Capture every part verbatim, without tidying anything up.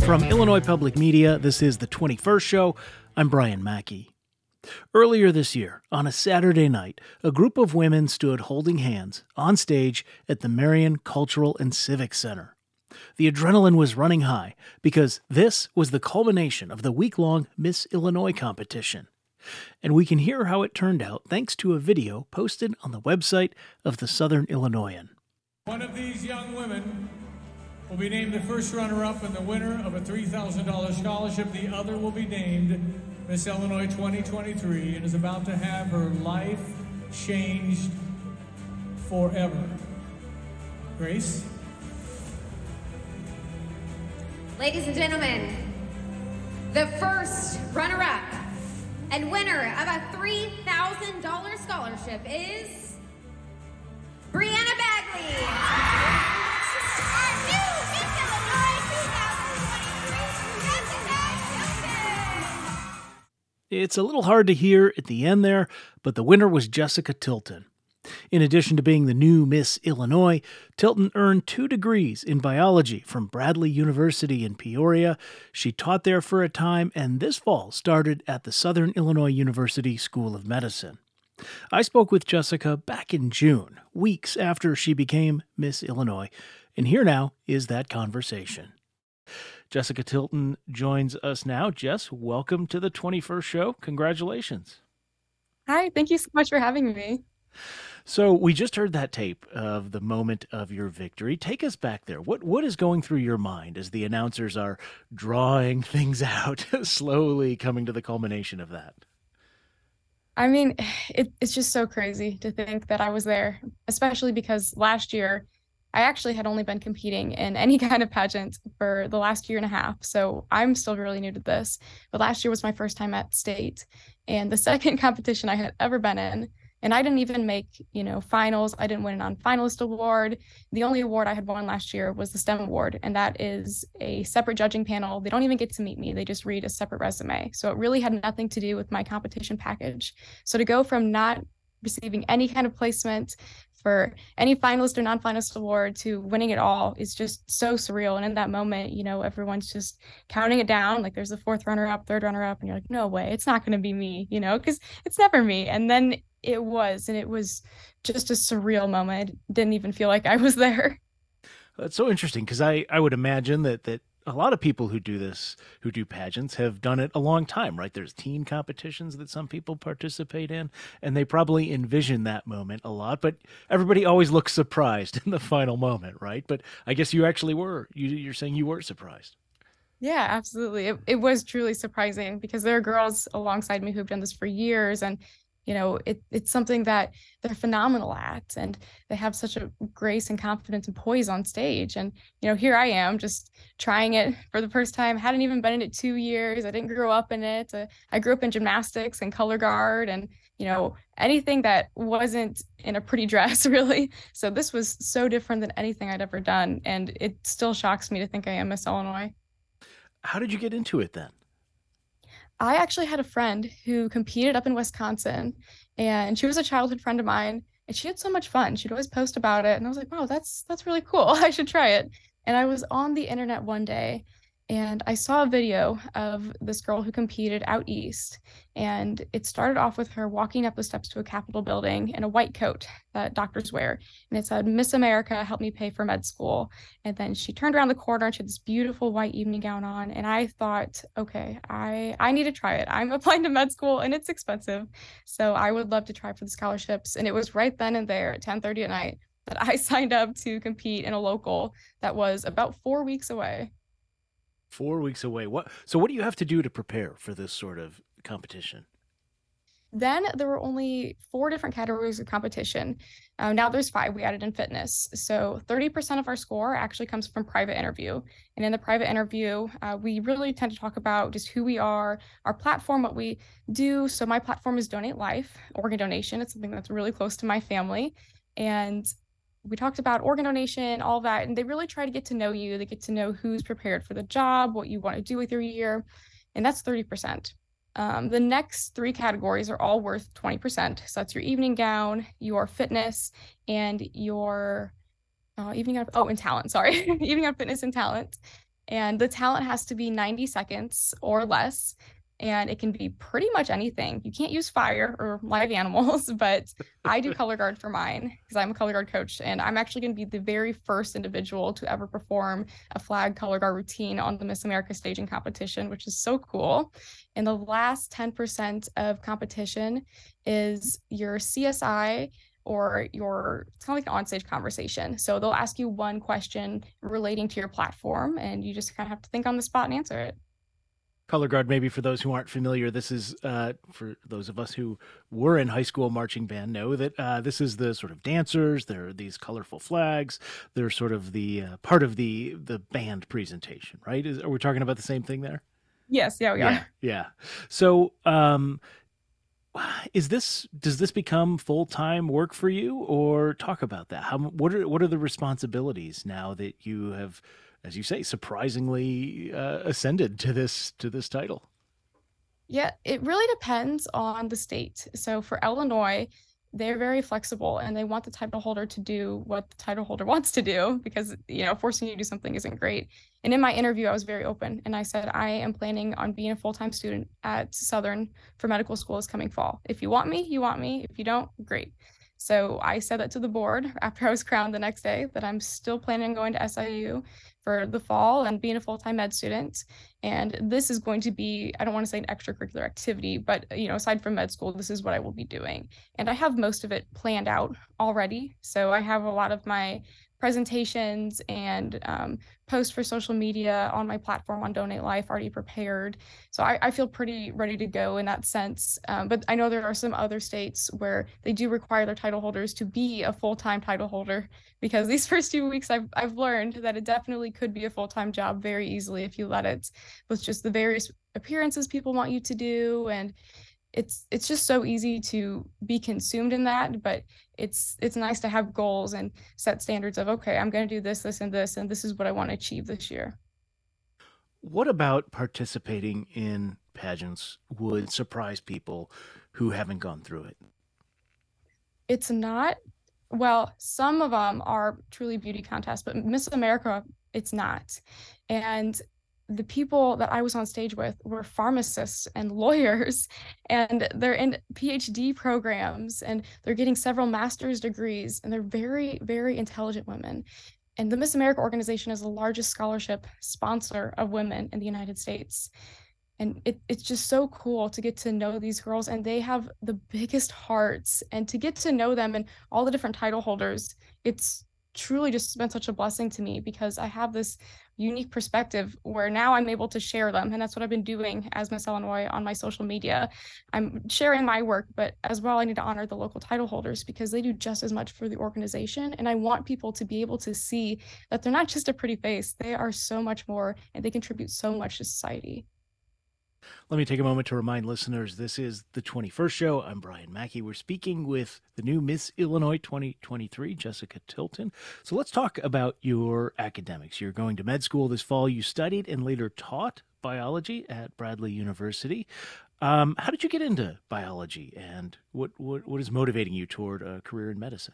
From Illinois Public Media, this is The twenty-first Show. I'm Brian Mackey. Earlier this year, on a Saturday night, a group of women stood holding hands on stage at the Marion Cultural and Civic Center. The adrenaline was running high because this was the culmination of the week-long Miss Illinois competition. And we can hear how it turned out thanks to a video posted on the website of the Southern Illinoisan. One of these young women will be named the first runner-up and the winner of a three thousand dollars scholarship. The other will be named Miss Illinois twenty twenty-three and is about to have her life changed forever. Grace? Ladies and gentlemen, the first runner-up and winner of a three thousand dollars scholarship is Brianna Bagley. Our new Miss Illinois twenty twenty-three, Jessica Tilton. It's a little hard to hear at the end there, but the winner was Jessica Tilton. In addition to being the new Miss Illinois, Tilton earned two degrees in biology from Bradley University in Peoria. She taught there for a time and this fall started at the Southern Illinois University School of Medicine. I spoke with Jessica back in June, weeks after she became Miss Illinois, and here now is that conversation. Jessica Tilton joins us now. Jess, welcome to the twenty-first Show. Congratulations. Hi, thank you so much for having me. So we just heard that tape of the moment of your victory. Take us back there. What what is going through your mind as the announcers are drawing things out, slowly coming to the culmination of that? I mean, it, it's just so crazy to think that I was there, especially because last year I actually had only been competing in any kind of pageant for the last year and a half. So I'm still really new to this. But last year was my first time at state and the second competition I had ever been in. And I didn't even make, you know, finals. I didn't win a non-finalist award. The only award I had won last year was the STEM award. And that is a separate judging panel. They don't even get to meet me. They just read a separate resume. So it really had nothing to do with my competition package. So to go from not receiving any kind of placement for any finalist or non-finalist award to winning it all is just so surreal. And in that moment, you know, everyone's just counting it down. Like there's the fourth runner-up, third runner-up, and you're like, no way, it's not going to be me, you know, because it's never me. And then it was, and it was just a surreal moment. It didn't even feel like I was there. That's so interesting because I, I would imagine that, that a lot of people who do this, who do pageants, have done it a long time, right? There's teen competitions that some people participate in, and they probably envision that moment a lot, but everybody always looks surprised in the final moment, right? But I guess you actually were. You, you're saying you were surprised. Yeah, absolutely. It, it was truly surprising because there are girls alongside me who've done this for years, and you know, it, it's something that they're phenomenal at, and they have such a grace and confidence and poise on stage. And, you know, here I am just trying it for the first time. Hadn't even been in it two years. I didn't grow up in it. Uh, I grew up in gymnastics and color guard and, you know, anything that wasn't in a pretty dress, really. So this was so different than anything I'd ever done. And it still shocks me to think I am Miss Illinois. How did you get into it then? I actually had a friend who competed up in Wisconsin, and she was a childhood friend of mine, and she had so much fun. She'd always post about it, and I was like, wow, that's that's really cool. I should try it. And I was on the internet one day, and I saw a video of this girl who competed out east, and it started off with her walking up the steps to a Capitol building in a white coat that doctors wear, and it said, Miss America, help me pay for med school. And then she turned around the corner and she had this beautiful white evening gown on, and I thought, okay, I, I need to try it. I'm applying to med school, and it's expensive, so I would love to try for the scholarships. And it was right then and there at ten thirty at night that I signed up to compete in a local that was about four weeks away. Four weeks away. What? So what do you have to do to prepare for this sort of competition? Then there were only four different categories of competition. Uh, now there's five. We added in fitness. So thirty percent of our score actually comes from private interview. And in the private interview, uh, we really tend to talk about just who we are, our platform, what we do. So my platform is Donate Life, organ donation. It's something that's really close to my family. And we talked about organ donation, all that, and they really try to get to know you. They get to know who's prepared for the job, what you want to do with your year, and that's thirty percent. Um, the next three categories are all worth twenty percent. So that's your evening gown, your fitness, and your uh, evening gown, oh, and talent, sorry, evening gown, fitness, and talent. And the talent has to be ninety seconds or less. And it can be pretty much anything. You can't use fire or live animals, but I do color guard for mine because I'm a color guard coach. And I'm actually going to be the very first individual to ever perform a flag color guard routine on the Miss America staging competition, which is so cool. And the last ten percent of competition is your C S I or your, it's kind of like an onstage conversation. So they'll ask you one question relating to your platform, and you just kind of have to think on the spot and answer it. Color guard, maybe for those who aren't familiar, this is uh, for those of us who were in high school marching band know that uh, this is the sort of dancers. There are these colorful flags. They're sort of the uh, part of the the band presentation, right? Is, are we talking about the same thing there? Yes, yeah, we yeah, are. Yeah. So, um, is this does this become full time work for you, or talk about that? How what are what are the responsibilities now that you have, as you say, surprisingly uh, ascended to this to this title? Yeah, it really depends on the state. So for Illinois, they're very flexible and they want the title holder to do what the title holder wants to do because, you know, forcing you to do something isn't great. And in my interview, I was very open and I said, I am planning on being a full-time student at Southern for medical school this coming fall. If you want me, you want me. If you don't, great. So I said that to the board after I was crowned the next day that I'm still planning on going to S I U for the fall and being a full-time med student. And this is going to be, I don't want to say an extracurricular activity, but, you know, aside from med school, this is what I will be doing. And I have most of it planned out already. So I have a lot of my presentations and um, posts for social media on my platform on Donate Life already prepared. So I, I feel pretty ready to go in that sense. Um, but I know there are some other states where they do require their title holders to be a full-time title holder, because these first few weeks I've, I've learned that it definitely could be a full-time job very easily if you let it, with just the various appearances people want you to do. And it's it's just so easy to be consumed in that, but it's it's nice to have goals and set standards of, okay, I'm going to do this, this, and this, and this is what I want to achieve this year. What about participating in pageants would surprise people who haven't gone through it? It's not, well, some of them are truly beauty contests, but Miss America, it's not. And the people that I was on stage with were pharmacists and lawyers, and they're in P H D programs, and they're getting several master's degrees, and they're very, very intelligent women. And the Miss America organization is the largest scholarship sponsor of women in the United States. And it, it's just so cool to get to know these girls, and they have the biggest hearts, and to get to know them and all the different title holders, it's truly just been such a blessing to me, because I have this unique perspective where now I'm able to share them. And that's what I've been doing as Miss Illinois on my social media. I'm sharing my work, but as well, I need to honor the local title holders because they do just as much for the organization. And I want people to be able to see that they're not just a pretty face. They are so much more, and they contribute so much to society. Let me take a moment to remind listeners, this is the twenty-first show. I'm Brian Mackey. We're speaking with the new Miss Illinois twenty twenty-three, Jessica Tilton. So let's talk about your academics. You're going to med school this fall. You studied and later taught biology at Bradley University. Um, how did you get into biology, and what, what, what is motivating you toward a career in medicine?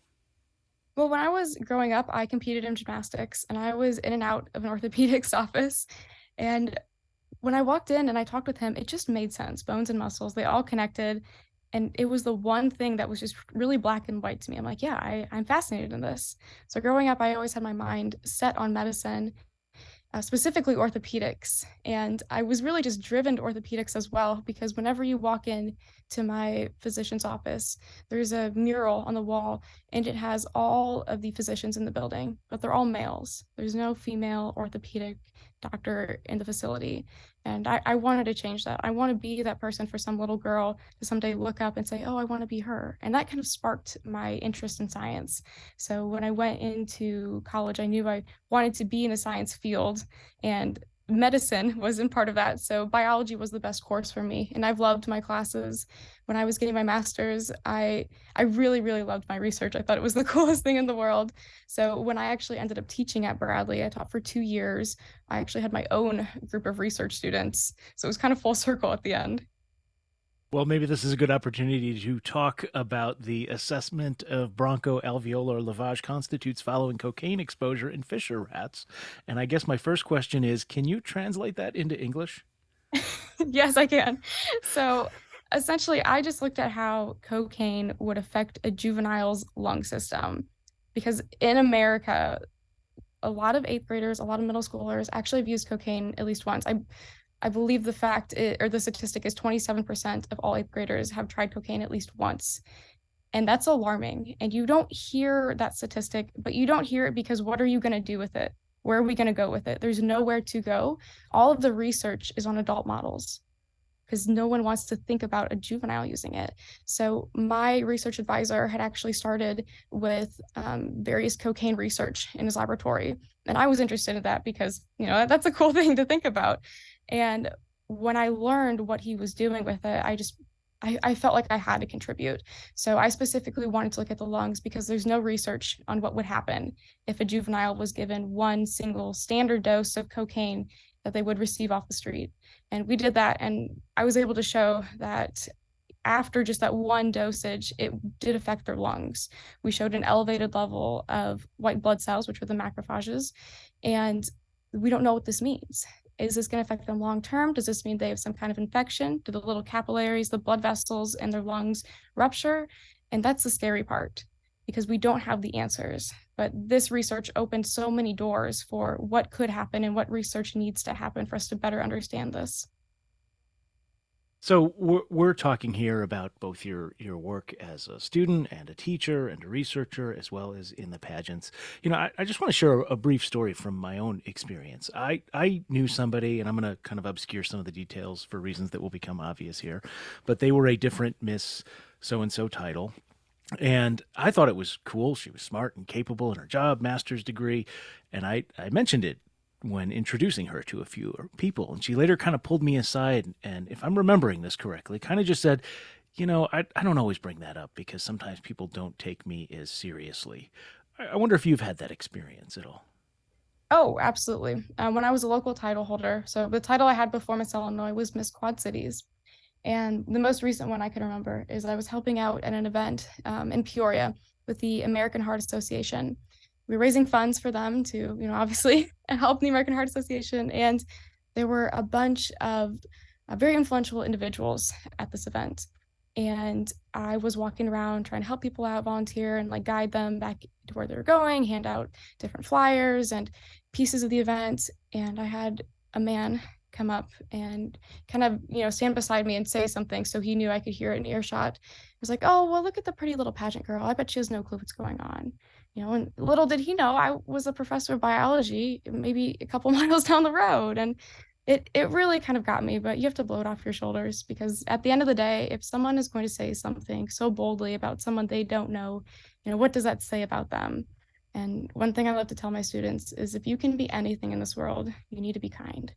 Well, when I was growing up, I competed in gymnastics, and I was in and out of an orthopedics office. And when I walked in and I talked with him, it just made sense. Bones and muscles, they all connected. And it was the one thing that was just really black and white to me. I'm like, yeah, I, I'm fascinated in this. So growing up, I always had my mind set on medicine, uh, specifically orthopedics. And I was really just driven to orthopedics as well, because whenever you walk in to my physician's office, there's a mural on the wall, and it has all of the physicians in the building, but they're all males. There's no female orthopedic doctor in the facility. And I, I wanted to change that. I want to be that person for some little girl to someday look up and say, oh, I want to be her. And that kind of sparked my interest in science. So when I went into college, I knew I wanted to be in the science field, and medicine was in part of that. So biology was the best course for me. And I've loved my classes. When I was getting my master's, I I really, really loved my research. I thought it was the coolest thing in the world. So when I actually ended up teaching at Bradley, I taught for two years. I actually had my own group of research students. So it was kind of full circle at the end. Well, maybe this is a good opportunity to talk about the assessment of bronchoalveolar lavage constitutes following cocaine exposure in Fisher rats. And I guess my first question is, can you translate that into English? Yes, I can. So essentially, I just looked at how cocaine would affect a juvenile's lung system. Because in America, a lot of eighth graders, a lot of middle schoolers actually have used cocaine at least once. I I believe the fact i- or the statistic is twenty-seven percent of all eighth graders have tried cocaine at least once. And that's alarming. And you don't hear that statistic, but you don't hear it because what are you going to do with it? Where are we going to go with it? There's nowhere to go. All of the research is on adult models because no one wants to think about a juvenile using it. So my research advisor had actually started with um, various cocaine research in his laboratory. And I was interested in that because, you know, that's a cool thing to think about. And when I learned what he was doing with it, I just I, I felt like I had to contribute. So I specifically wanted to look at the lungs because there's no research on what would happen if a juvenile was given one single standard dose of cocaine that they would receive off the street. And we did that, and I was able to show that after just that one dosage, it did affect their lungs. We showed an elevated level of white blood cells, which were the macrophages, and we don't know what this means. Is this going to affect them long term? Does this mean they have some kind of infection? Do the little capillaries, the blood vessels in their lungs rupture? And that's the scary part because we don't have the answers. But this research opened so many doors for what could happen and what research needs to happen for us to better understand this. So we're, we're talking here about both your your work as a student and a teacher and a researcher, as well as in the pageants. You know, I, I just want to share a brief story from my own experience. I, I knew somebody, and I'm going to kind of obscure some of the details for reasons that will become obvious here, but they were a different Miss So-and-so title. And I thought it was cool. She was smart and capable in her job, master's degree. And I, I mentioned it when introducing her to a few people. And she later kind of pulled me aside. And if I'm remembering this correctly, kind of just said, you know, I, I don't always bring that up because sometimes people don't take me as seriously. I, I wonder if you've had that experience at all. Oh, absolutely. Uh, when I was a local title holder, so the title I had before Miss Illinois was Miss Quad Cities. And the most recent one I can remember is I was helping out at an event um, in Peoria with the American Heart Association. We were raising funds for them to, you know, obviously help the American Heart Association. And there were a bunch of uh, very influential individuals at this event. And I was walking around trying to help people out, volunteer, and like guide them back to where they were going, hand out different flyers and pieces of the event. And I had a man come up and kind of, you know, stand beside me and say something so he knew I could hear it in earshot. He was like, oh, well, look at the pretty little pageant girl. I bet she has no clue what's going on. You know, and little did he know I was a professor of biology, maybe a couple miles down the road. And it it really kind of got me, but you have to blow it off your shoulders because at the end of the day, if someone is going to say something so boldly about someone they don't know, you know, what does that say about them? And one thing I love to tell my students is if you can be anything in this world, you need to be kind.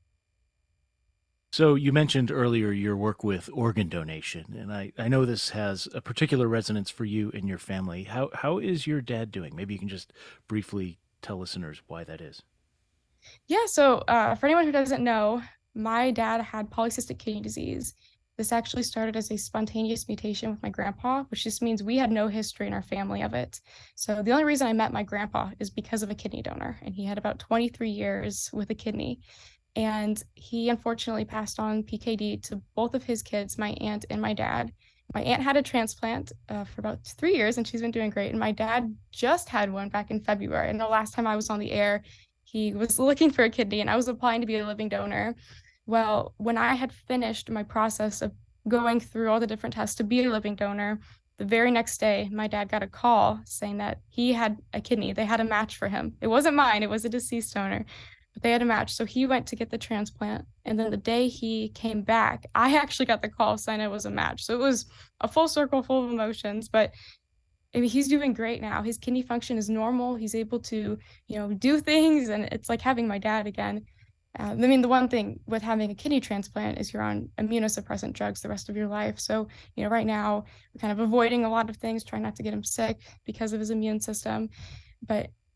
So you mentioned earlier your work with organ donation, and I, I know this has a particular resonance for you and your family. How how is your dad doing? Maybe you can just briefly tell listeners why that is. Yeah, so uh, for anyone who doesn't know, my dad had polycystic kidney disease. This actually started as a spontaneous mutation with my grandpa, which just means we had no history in our family of it. So the only reason I met my grandpa is because of a kidney donor, and he had about twenty-three years with a kidney. And he unfortunately passed on P K D to both of his kids, my aunt and my dad. My aunt had a transplant uh, for about three years, and she's been doing great. And my dad just had one back in February. And the last time I was on the air, he was looking for a kidney, and I was applying to be a living donor. Well, when I had finished my process of going through all the different tests to be a living donor, the very next day, my dad got a call saying that he had a kidney. They had a match for him. It wasn't mine. It was a deceased donor. But they had a match. So he went to get the transplant. And then the day he came back, I actually got the call saying it was a match. So it was a full circle full of emotions. But I mean, he's doing great now. His kidney function is normal. He's able to, you know, do things. And it's like having my dad again. Uh, I mean, the one thing with having a kidney transplant is you're on immunosuppressant drugs the rest of your life. So, you know, right now, we're kind of avoiding a lot of things, trying not to get him sick because of his immune system. But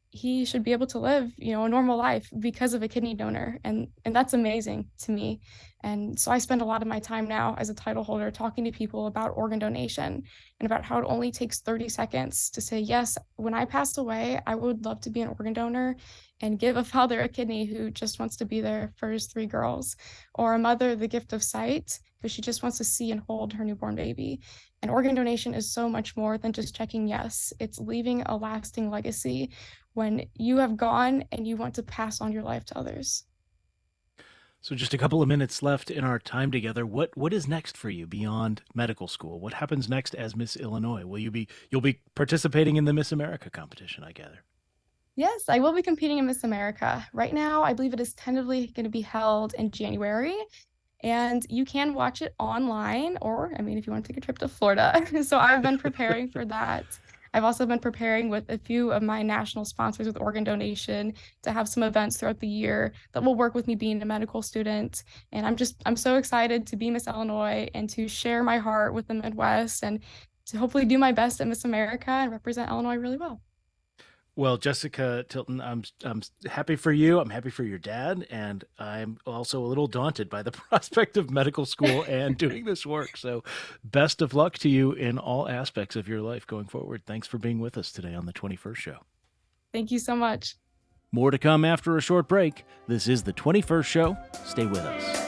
he should be able to live, you know, a normal life because of a kidney donor. And and that's amazing to me. And so I spend a lot of my time now as a title holder talking to people about organ donation and about how it only takes thirty seconds to say, yes, when I pass away, I would love to be an organ donor and give a father a kidney who just wants to be there for his three girls, or a mother the gift of sight because she just wants to see and hold her newborn baby. And organ donation is so much more than just checking yes. It's leaving a lasting legacy when you have gone and you want to pass on your life to others. So just a couple of minutes left in our time together. What what is next for you beyond medical school? What happens next as Miss Illinois? Will you be you'll be participating in the Miss America competition, I gather? Yes, I will be competing in Miss America. Right now, I believe it is tentatively going to be held in January, and you can watch it online, or, I mean, if you want to take a trip to Florida. So I've been preparing for that. I've also been preparing with a few of my national sponsors with organ donation to have some events throughout the year that will work with me being a medical student. And I'm just, I'm so excited to be Miss Illinois and to share my heart with the Midwest and to hopefully do my best at Miss America and represent Illinois really well. Well, Jessica Tilton, I'm I'm happy for you. I'm happy for your dad, and I'm also a little daunted by the prospect of medical school and doing this work. So, best of luck to you in all aspects of your life going forward. Thanks for being with us today on the twenty-first Show. Thank you so much. More to come after a short break. This is the twenty-first Show. Stay with us.